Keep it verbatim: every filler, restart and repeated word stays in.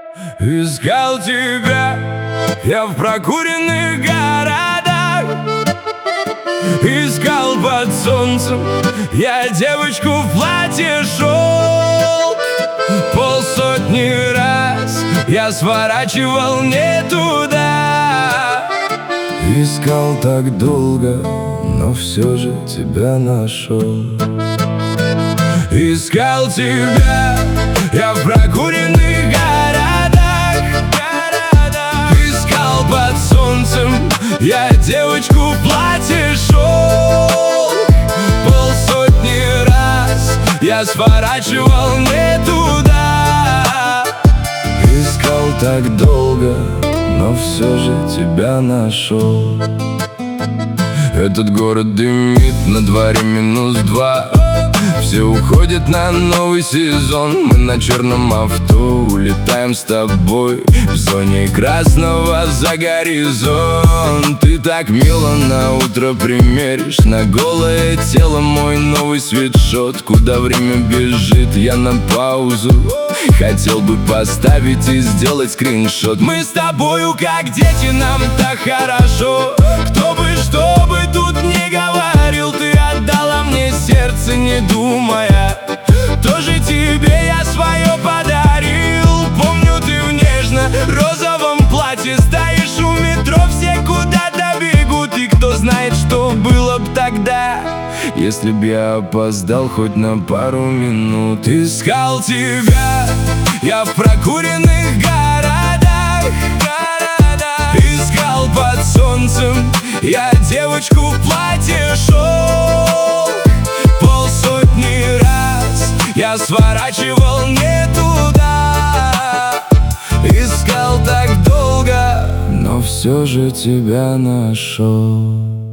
Искал тебя я в прокуренных городах, искал под солнцем я девочку в платье шел. Полсотни раз я сворачивал не туда. Искал так долго, но все же тебя нашел. Искал тебя я в прокуренных городах, городах. Искал под солнцем я девочку в платье шел. Полсотни раз я сворачивал не туда. Искал так долго, но все же тебя нашел. Этот город дымит, на дворе минус два. Все уходят на новый сезон. Мы на черном авто улетаем с тобой в зоне красного за горизонт. Ты так мило на утро примеришь на голое тело мой новый свитшот. Куда время бежит, я на паузу хотел бы поставить и сделать скриншот. Мы с тобою как дети, нам так хорошо. Кто бы, что бы тут не говорил, ты отдала мне сердце, не думая. Тоже тебе я свое подарил. Помню, ты в нежно-розовом платье стоишь у метро, все куда-то бегут. И кто знает, что было б тогда, если б я опоздал хоть на пару минут. Искал тебя я в прокуренных городах, городах. Искал под солнцем я девочку в платье шел. Полсотни раз я сворачивал не туда. Искал так долго, но все же тебя нашел.